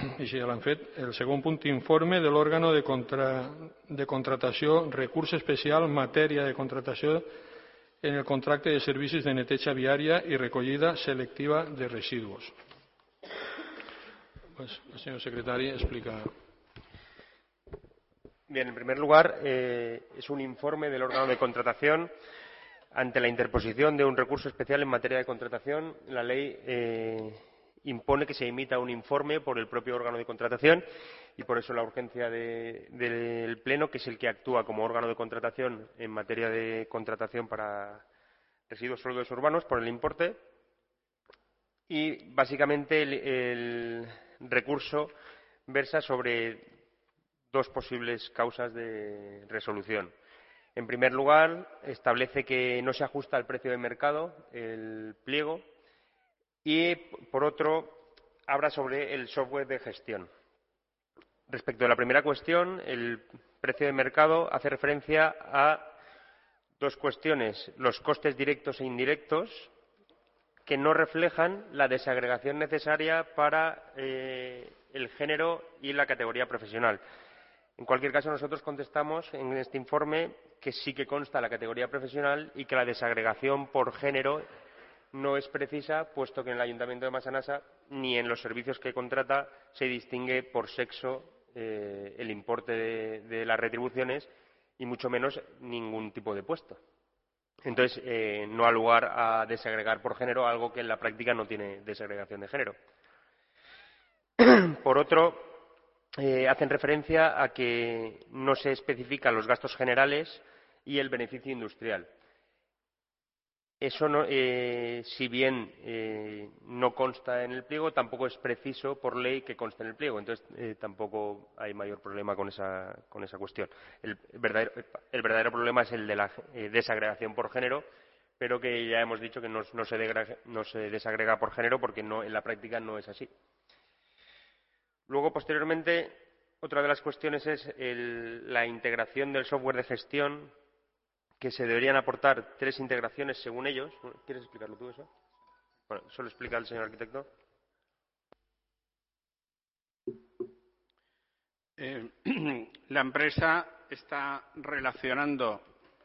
i si ja l'han fet. El segon punt, informe de l'òrgano de contratació, recurs especial en matèria de contratació en el contracte de servicis de neteja viària i recollida selectiva de residus. Pues, el señor secretario explica. Bien, en primer lugar, es un informe del órgano de contratación ante la interposición de un recurso especial en materia de contratación. La ley impone que se emita un informe por el propio órgano de contratación y por eso la urgencia del Pleno, que es el que actúa como órgano de contratación en materia de contratación para residuos sólidos urbanos por el importe. Y básicamente el recurso versa sobre dos posibles causas de resolución. En primer lugar, establece que no se ajusta al precio de mercado el pliego y, por otro, habla sobre el software de gestión. Respecto a la primera cuestión, el precio de mercado hace referencia a dos cuestiones: los costes directos e indirectos, que no reflejan la desagregación necesaria para el género y la categoría profesional. En cualquier caso, nosotros contestamos en este informe que sí que consta la categoría profesional y que la desagregación por género no es precisa, puesto que en el Ayuntamiento de Massanassa ni en los servicios que contrata se distingue por sexo el importe de las retribuciones y mucho menos ningún tipo de puesto. Entonces, no ha lugar a desagregar por género, algo que en la práctica no tiene desagregación de género. Por otro, hacen referencia a que no se especifican los gastos generales y el beneficio industrial. Eso, si bien no consta en el pliego, tampoco es preciso por ley que conste en el pliego. Entonces, tampoco hay mayor problema con esa cuestión. El verdadero problema es el de la desagregación por género, pero que ya hemos dicho que no se desagrega por género porque en la práctica no es así. Luego, posteriormente, otra de las cuestiones es la integración del software de gestión, que se deberían aportar 3 integraciones según ellos. ¿Quieres explicarlo tú eso? Bueno, eso lo explica el señor arquitecto. La empresa está relacionando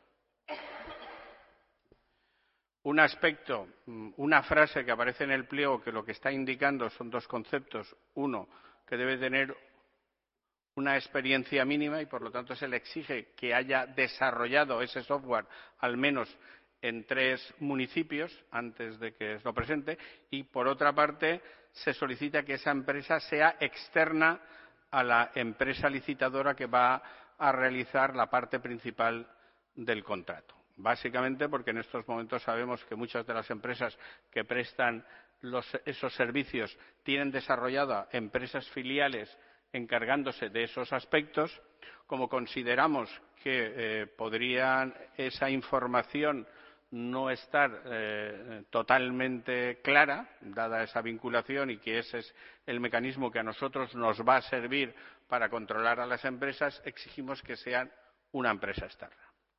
un aspecto, una frase que aparece en el pliego, que lo que está indicando son dos conceptos. Uno, que debe tener una experiencia mínima y, por lo tanto, se le exige que haya desarrollado ese software al menos en 3 municipios antes de que lo presente. Y, por otra parte, se solicita que esa empresa sea externa a la empresa licitadora que va a realizar la parte principal del contrato. Básicamente porque en estos momentos sabemos que muchas de las empresas que prestan esos servicios tienen desarrollada empresas filiales encargándose de esos aspectos. Como consideramos que podrían esa información no estar totalmente clara, dada esa vinculación, y que ese es el mecanismo que a nosotros nos va a servir para controlar a las empresas, exigimos que sean una empresa externa.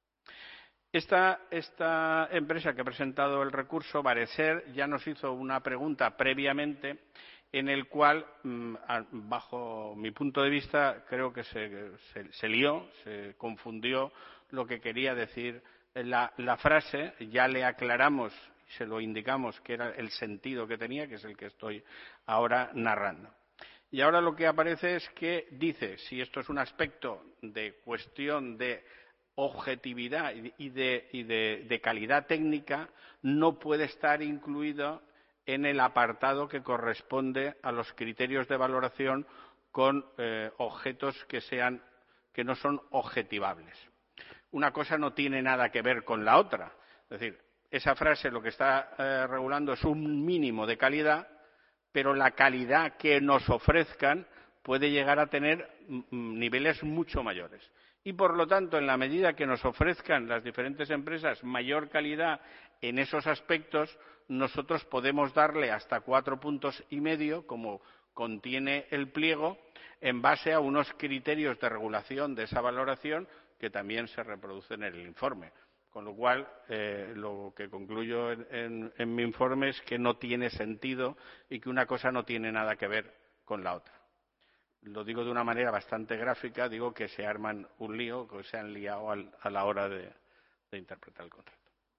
Esta empresa que ha presentado el recurso, Vareser, ya nos hizo una pregunta previamente en el cual, bajo mi punto de vista, creo que se lió, se confundió lo que quería decir la frase. Ya le aclaramos, se lo indicamos que era el sentido que tenía, que es el que estoy ahora narrando. Y ahora lo que aparece es que dice, si esto es un aspecto de cuestión de objetividad y de calidad técnica, no puede estar incluido en el apartado que corresponde a los criterios de valoración con objetos que no son objetivables. Una cosa no tiene nada que ver con la otra. Es decir, esa frase lo que está regulando es un mínimo de calidad, pero la calidad que nos ofrezcan puede llegar a tener niveles mucho mayores. Y, por lo tanto, en la medida que nos ofrezcan las diferentes empresas mayor calidad en esos aspectos, nosotros podemos darle hasta 4,5 puntos, como contiene el pliego, en base a unos criterios de regulación de esa valoración que también se reproducen en el informe. Con lo cual, lo que concluyo en mi informe es que no tiene sentido y que una cosa no tiene nada que ver con la otra. lo digo de una manera bastante gráfica, digo que se arman un lío, que se han liado a la hora de interpretar el contrato.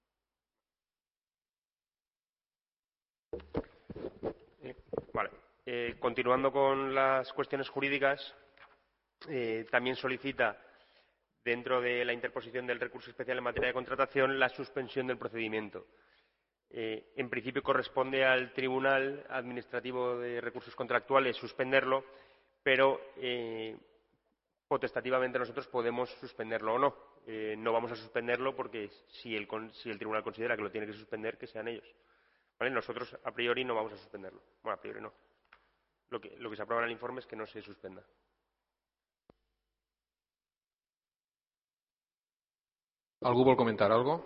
Vale. Continuando con las cuestiones jurídicas, también solicita, dentro de la interposición del recurso especial en materia de contratación, la suspensión del procedimiento. En principio corresponde al Tribunal Administrativo de Recursos Contractuales suspenderlo, pero potestativamente nosotros podemos suspenderlo o no. No vamos a suspenderlo porque si el Tribunal considera que lo tiene que suspender, que sean ellos. ¿Vale? Nosotros a priori no vamos a suspenderlo. Bueno, a priori no. Lo que se aprueba en el informe es que no se suspenda. Algú vol comentar algo?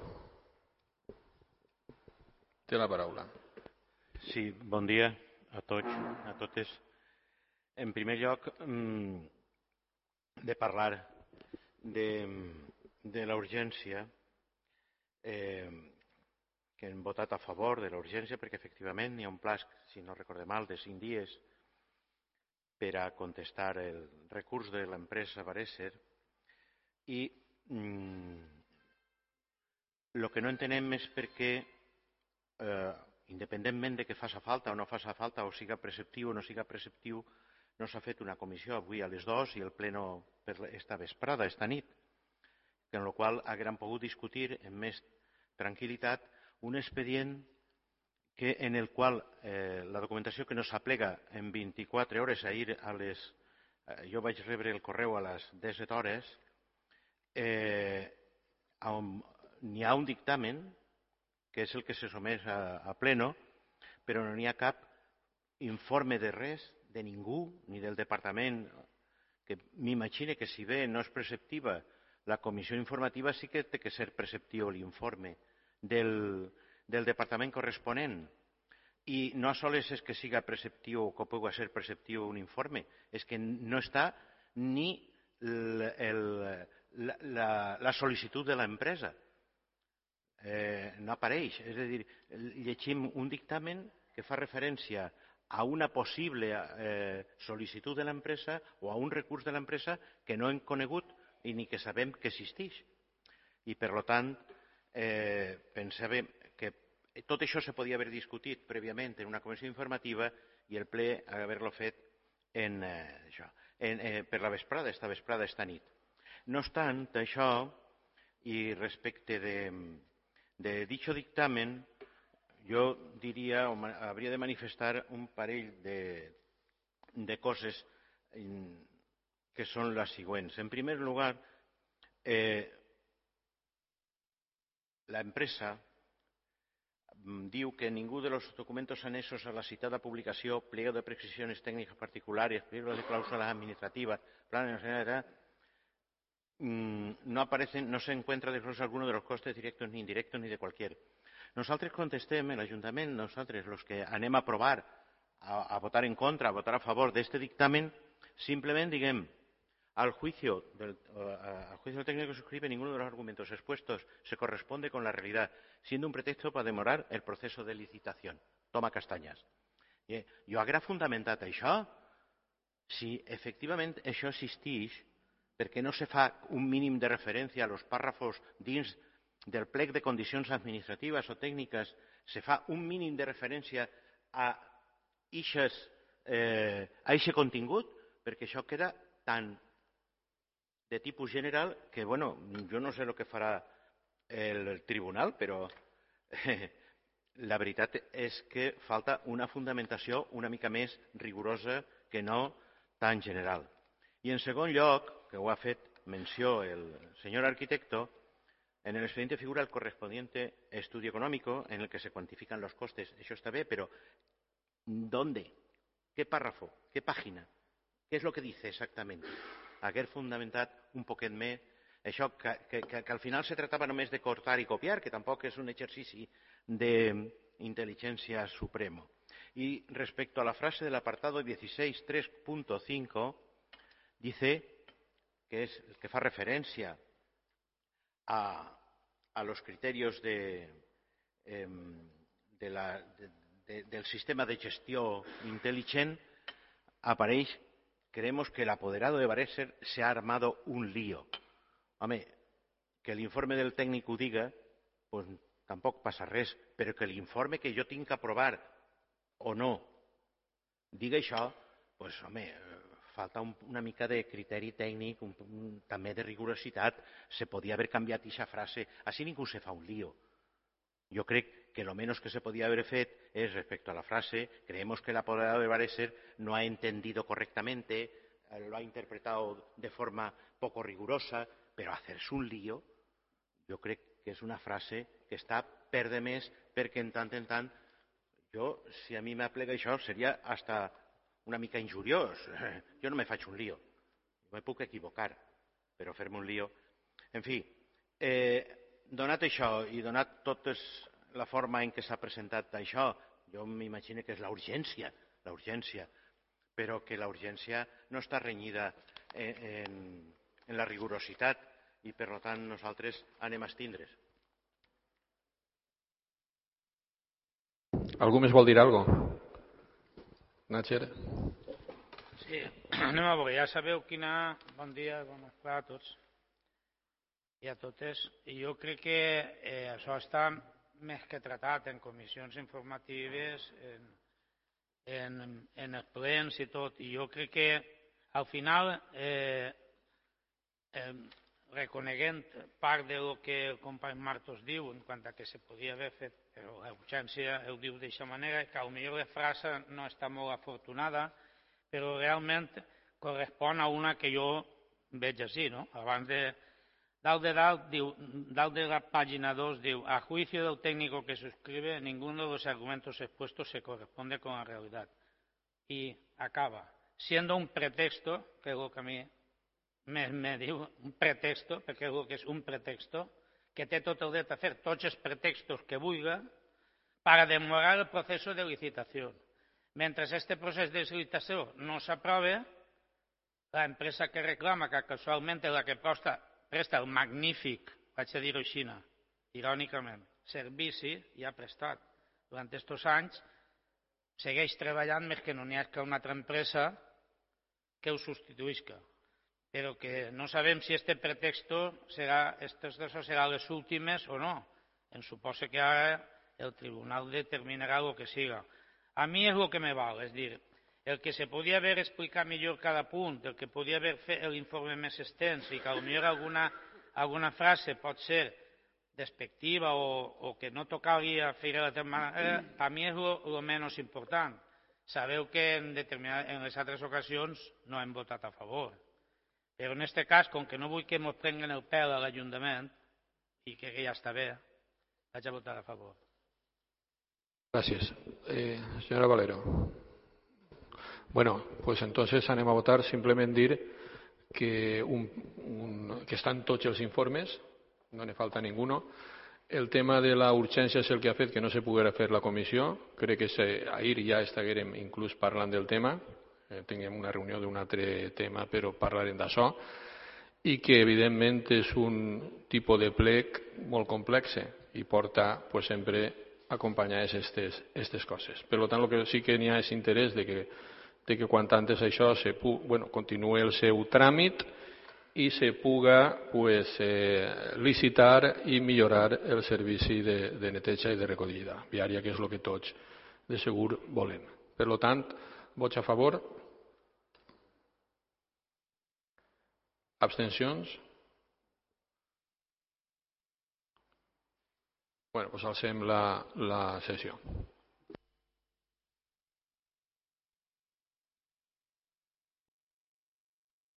Té la paraula. Sí, bon dia a tots, a totes. En primer lloc, de parlar de la urgència, que hem votat a favor de la urgència perquè efectivament hi ha un pla, si no recorde mal, de 5 dies per a contestar el recurs de l'empresa Bareser i el que no entenem és per què, independentment de que faci falta o no faci falta, o siga preceptiu o no siga preceptiu, no s'ha fet una comissió avui a les 2 i el pleno per esta vesprada, esta nit, en la qual haguérem pogut discutir amb més tranquil·litat un expedient en el qual la documentació que no s'aplega en 24 hores, ahir jo vaig rebre el correu a les 17 hores, n'hi ha un dictamen, que és el que se somés a pleno, però no n'hi ha cap informe de res, de ningú, ni del departament, que m'imagine que si bé no és preceptiva la comissió informativa, sí que té que ser preceptiu l'informe del departament corresponent. I no sols és que siga preceptiu o que pugui ser preceptiu un informe, és que no està ni la sol·licitud de l'empresa. No apareix. És a dir, llegim un dictamen que fa referència a una possible sol·licitud de l'empresa o a un recurs de l'empresa que no hem conegut i ni que sabem que existeix. I, per tant, pensàvem que tot això se podia haver discutit prèviament en una comissió informativa i el ple haver-lo fet per la vesprada, esta nit. No obstant això, i respecte de dicho dictamen, jo diria, o hauria de manifestar un parell de coses que són les següents. En primer lugar, la empresa diu que ningú de los documentos anexos a la citada publicació, pliego de prescripciones técnicas particulares, pliego de cláusulas administrativas, plan nacional, no aparecen, no se encuentra desglose alguno de los costes directos ni indirectos ni de cualquier. Nosaltres contestem, l'Ajuntament, nosaltres, els que anem a aprovar, a votar en contra, a votar a favor d'este dictamen, simplement diguem, al juicio del técnico que suscribe ninguno de los argumentos expuestos se corresponde con la realidad, siendo un pretexto para demorar el proceso de licitación. Toma castanyes. Jo haguera fundamentat això si efectivament això existeix, perquè no se fa un mínim de referència a los pàrrafos dins del plec de condicions administratives o tècniques, se fa un mínim de referència a aquest contingut, perquè això queda tan de tipus general que, bueno, jo no sé el que farà el tribunal, però la veritat és que falta una fundamentació una mica més rigorosa que no tan general. I en segon lloc, que ho ha fet menció el senyor arquitecto, en el expediente figura el correspondiente estudio económico en el que se cuantifican los costes. Eso está bien, pero ¿dónde? ¿Qué párrafo? ¿Qué página? ¿Qué es lo que dice exactamente? Haguer fundamentat un poquet més això, que al final se tratava només de cortar i copiar, que tampoc és un exercici d'intel·ligència supremo. Y respecto a la frase del apartado 16.3.5, dice que es el que fa referència a los criterios del sistema de gestió intel·ligent, apareix creemos que el apoderado de Bareser se ha armado un lío. Home, que l'informe del tècnic ho diga, doncs tampoc passa res, però que l'informe que jo tinc que aprovar o no diga això, doncs, home, falta una mica de criteri tècnic, també de rigorositat. Se podia haver canviat aquesta frase. Així ningú se fa un lío. Yo creo que lo menos que se podía haber hecho es, respecto a la frase, creemos que el apoderado de Bareser no ha entendido correctamente, lo ha interpretado de forma poco rigurosa, pero hacerse un lío, yo creo que es una frase que está per de més, perquè en tant, si a mi m'aplega això, seria hasta una mica injuriós. Jo no me faig un lío, me puc equivocar, però fer-me un lío... En fi, donat això i donat tota la forma en què s'ha presentat això, jo m'imagino que és la urgència, però que la urgència no està renyida en la rigorositat i, per tant, nosaltres anem a abstindre's. Algú més vol dir alguna cosa? Natxer? Sí, anem a veure. Ja sabeu quina... Bon dia, bon vesprada a tots i a totes. I jo crec que això està més que tratat en comissions informatives, en els plens i tot. I jo crec que al final, reconeguent part del que el company Martos diu en quant a que se podia haver fet, però l'urgència ho diu d'aquesta manera, que potser la frase no està molt afortunada, però realment correspon a una que jo veig així, no? Abans de... Dalt de la página 2 diu, a juicio del técnico que suscribe, ninguno de los argumentos expuestos se corresponde con la realidad. Y acaba, siendo un pretexto, que es lo que a mí me diu, un pretexto, perquè és el que és un pretexto, que té tot el dret a fer tots els pretextos que vulga para demorar el proceso de licitación. Mientras este procés de licitació no s'aprove, la empresa que reclama, que casualment és la que presta el magnífic, vaig a dir-ho així, irònicament, servici, i ha prestat durant aquests anys, segueix treballant més que no n'hi ha que una altra empresa que ho substituïsca. Però que no sabem si este pretexto serà les últimes o no. Em suposa que ara el tribunal determinarà el que siga. A mi és el que me val, és dir, el que se podia haver explicat millor cada punt, el que podia haver fet l'informe més extens i que potser alguna frase pot ser despectiva o que no tocaria fer-la de tal manera, a mi és el menys important. Sabeu que en les altres ocasions no hem votat a favor. Però en aquest cas, com que no vull que ens prenguen el pèl a l'Ajuntament, i que ja està bé, vaig a votar a favor. Gracias. Señora Valero. Bueno, pues entonces anem a votar. Simplement dir que estan tots els informes, no ne falta ninguno. El tema de la urgència és el que ha fet que no se poguera fer la comissió. Crec que ahir ja estiguérem inclús parlant del tema. Tinguem una reunió d'un altre tema, però parlarem d'això. I que, evidentment, és un tipus de plec molt complex i porta sempre acompanyades aquestes coses. Per tant, el que sí que n'hi ha és interès de que quan antes això continuï el seu tràmit i se puga licitar i millorar el servici de neteja i de recollida viària, que és el que tots de segur volem. Per tant, vots a favor? Abstencions? Doncs alcem la sessió.